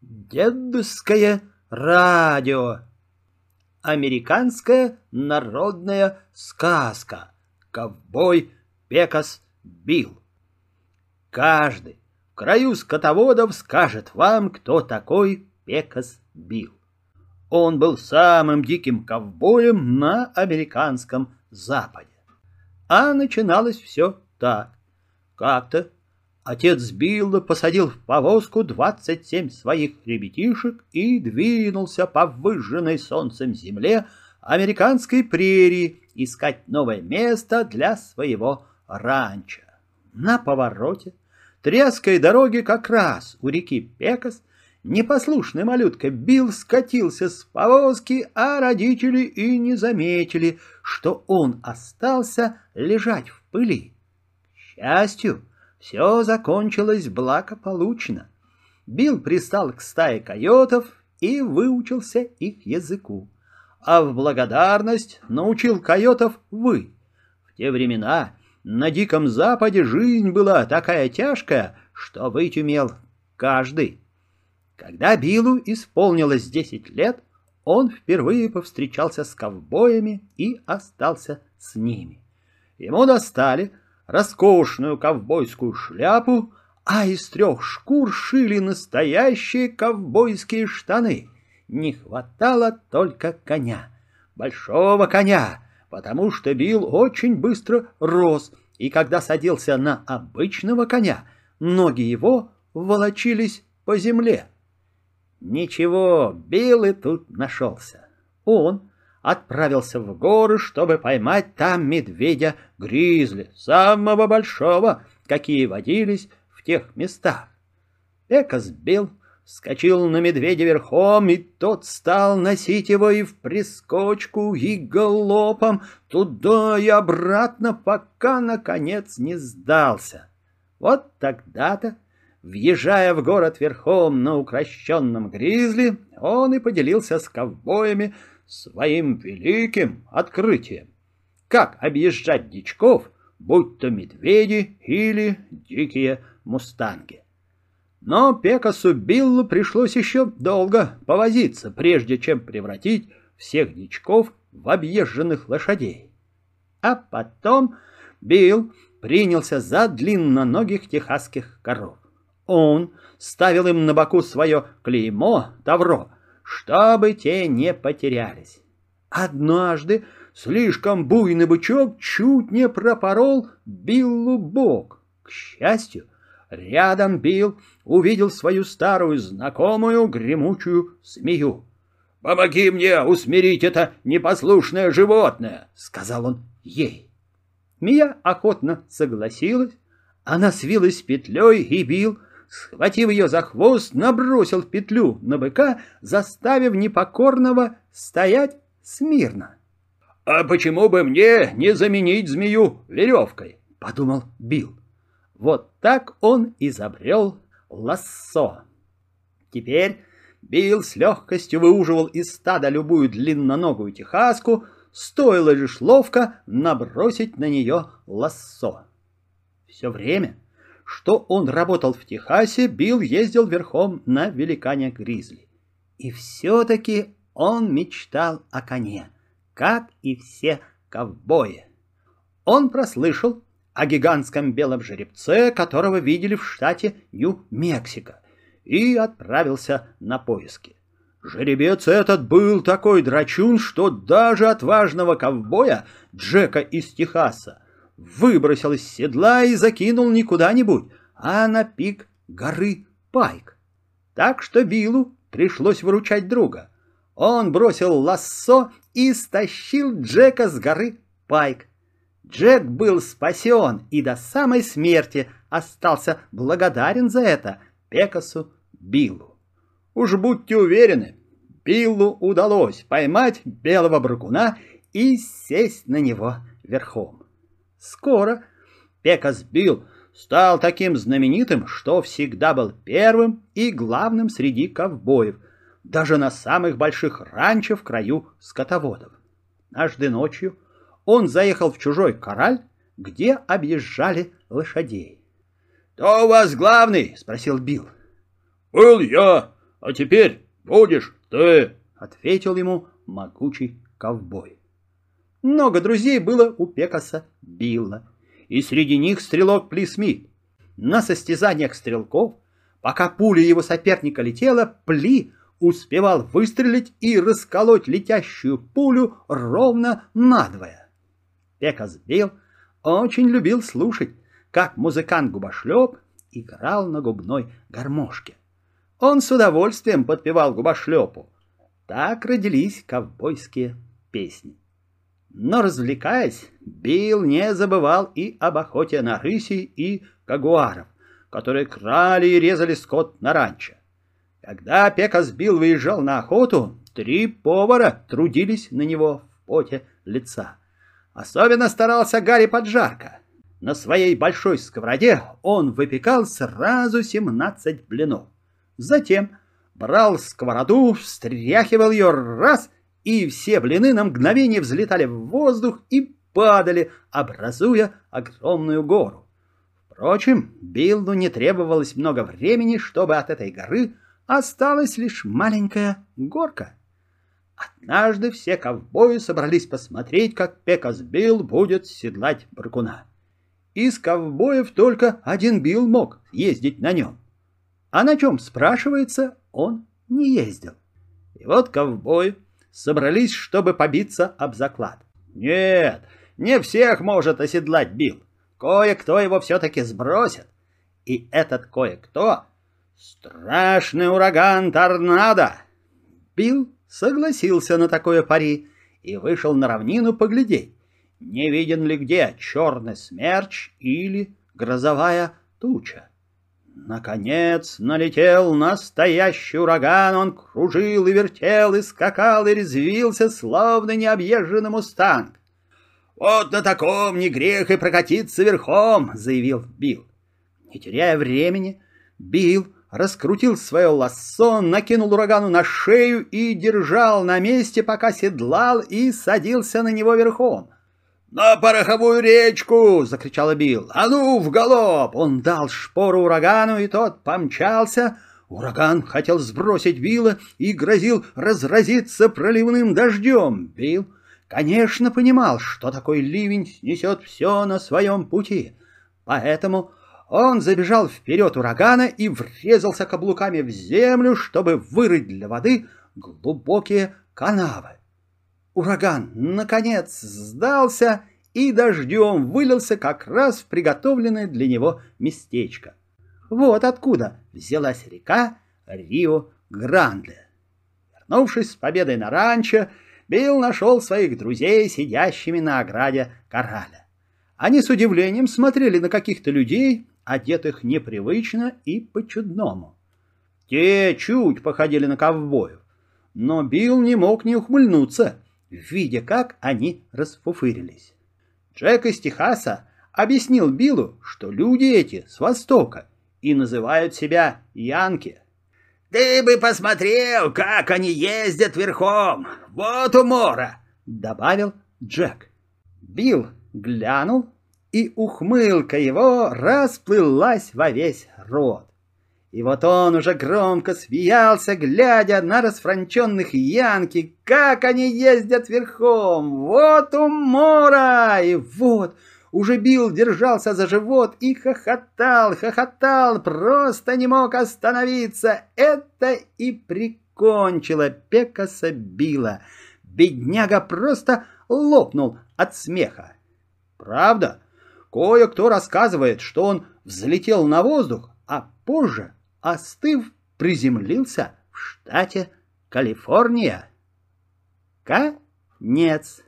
Дедовское радио. Американская народная сказка. Ковбой Пекас Билл. Каждый в краю скотоводов скажет вам, кто такой Пекас Билл. Он был самым диким ковбоем на американском западе. А начиналось все так. Как-то отец Билла посадил в повозку 27 своих ребятишек и двинулся по выжженной солнцем земле американской прерии искать новое место для своего ранчо. На повороте тряской дороги как раз у реки Пекас непослушный малютка Билл скатился с повозки, а родители и не заметили, что он остался лежать в пыли. К счастью, все закончилось благополучно. Билл пристал к стае койотов и выучился их языку, а в благодарность научил койотов выть. В те времена на Диком Западе жизнь была такая тяжкая, что выть умел каждый. Когда Биллу исполнилось 10 лет, он впервые повстречался с ковбоями и остался с ними. Ему достали роскошную ковбойскую шляпу, а из 3 шкур шили настоящие ковбойские штаны. Не хватало только коня, большого коня, потому что Билл очень быстро рос, и когда садился на обычного коня, ноги его волочились по земле. Ничего, Билл и тут нашелся. Он отправился в горы, чтобы поймать там медведя-гризли, самого большого, какие водились в тех местах. Пекас Билл вскочил на медведя верхом, и тот стал носить его и в прискочку, и галопом, туда и обратно, пока, наконец, не сдался. Вот тогда-то, въезжая в город верхом на укращенном гризли, он и поделился с ковбоями своим великим открытием. Как объезжать дичков, будь то медведи или дикие мустанги. Но Пекасу Биллу пришлось еще долго повозиться, прежде чем превратить всех дичков в объезженных лошадей. А потом Билл принялся за длинноногих техасских коров. Он ставил им на боку свое клеймо, тавро, чтобы те не потерялись. Однажды слишком буйный бычок чуть не пропорол Биллу бок. К счастью, рядом Билл увидел свою старую знакомую гремучую змею. «Помоги мне усмирить это непослушное животное», — сказал он ей. Змея охотно согласилась. Она свилась петлей, и Билл, схватив ее за хвост, набросил петлю на быка, заставив непокорного стоять смирно. «А почему бы мне не заменить змею веревкой?» — подумал Билл. Вот так он изобрел лассо. Теперь Билл с легкостью выуживал из стада любую длинноногую техаску, стоило лишь ловко набросить на нее лассо. Все время, что он работал в Техасе, Билл ездил верхом на великане-гризли. И все-таки он мечтал о коне, как и все ковбои. Он прослышал о гигантском белом жеребце, которого видели в штате Нью-Мексико, и отправился на поиски. Жеребец этот был такой драчун, что даже отважного ковбоя Джека из Техаса выбросил из седла и закинул не куда-нибудь, а на пик горы Пайк. Так что Биллу пришлось выручать друга. Он бросил лассо и стащил Джека с горы Пайк. Джек был спасен и до самой смерти остался благодарен за это Пекасу Биллу. Уж будьте уверены, Биллу удалось поймать белого бракуна и сесть на него верхом. Скоро Пекас Билл стал таким знаменитым, что всегда был первым и главным среди ковбоев, даже на самых больших ранчо в краю скотоводов. Однажды ночью он заехал в чужой кораль, где объезжали лошадей. «Кто у вас главный?» — спросил Билл. «Был я», а теперь будешь ты, — ответил ему могучий ковбой. Много друзей было у Пекаса Билла, и среди них стрелок Пли Смит. На состязаниях стрелков, пока пуля его соперника летела, Пли успевал выстрелить и расколоть летящую пулю ровно надвое. Пекас Билл очень любил слушать, как музыкант-губошлеп играл на губной гармошке. Он с удовольствием подпевал губошлепу. Так родились ковбойские песни. Но, развлекаясь, Билл не забывал и об охоте на рысей и ягуаров, которые крали и резали скот на ранчо. Когда Пекас Билл выезжал на охоту, 3 повара трудились на него в поте лица. Особенно старался Гарри Поджарко. На своей большой сковороде он выпекал сразу 17 блинов. Затем брал сковороду, встряхивал ее раз, и все блины на мгновение взлетали в воздух и падали, образуя огромную гору. Впрочем, Биллу не требовалось много времени, чтобы от этой горы осталась лишь маленькая горка. Однажды все ковбои собрались посмотреть, как Пекас Билл будет седлать бракуна. Из ковбоев только один Билл мог ездить на нем. А на чем, спрашивается, он не ездил. И вот ковбои собрались, чтобы побиться об заклад. Нет, не всех может оседлать Билл. Кое-кто его все-таки сбросит. И этот кое-кто — страшный ураган-торнадо. Билл согласился на такое пари и вышел на равнину поглядеть, не виден ли где черный смерч или грозовая туча. Наконец налетел настоящий ураган, он кружил и вертел, и скакал, и резвился, словно необъезженный мустанг. «Вот на таком не грех и прокатиться верхом», — заявил Билл. Не теряя времени, Билл раскрутил свое лассо, накинул урагану на шею и держал на месте, пока седлал и садился на него верхом. «На пороховую речку!» — закричал Билл. «А ну, в галоп!» Он дал шпору урагану, и тот помчался. Ураган хотел сбросить Билла и грозил разразиться проливным дождем. Билл, конечно, понимал, что такой ливень снесет все на своем пути. Поэтому он забежал вперед урагана и врезался каблуками в землю, чтобы вырыть для воды глубокие канавы. Ураган, наконец, сдался и дождем вылился как раз в приготовленное для него местечко. Вот откуда взялась река Рио-Гранде. Вернувшись с победой на ранчо, Билл нашел своих друзей, сидящими на ограде корраля. Они с удивлением смотрели на каких-то людей, одетых непривычно и по-чудному. Те чуть походили на ковбоев, но Билл не мог не ухмыльнуться, видя, как они расфуфырились. Джек из Техаса объяснил Биллу, что люди эти с Востока и называют себя янки. «Ты бы посмотрел, как они ездят верхом! Вот умора!» — добавил Джек. Билл глянул, и ухмылка его расплылась во весь рот. И вот он уже громко смеялся, глядя на расфранченных янки, как они ездят верхом. Вот умора! И вот уже Билл держался за живот и хохотал, просто не мог остановиться. Это и прикончило Пекаса Билла. Бедняга просто лопнул от смеха. Правда, кое-кто рассказывает, что он взлетел на воздух, а позже, остыв, приземлился в штате Калифорния. Конец.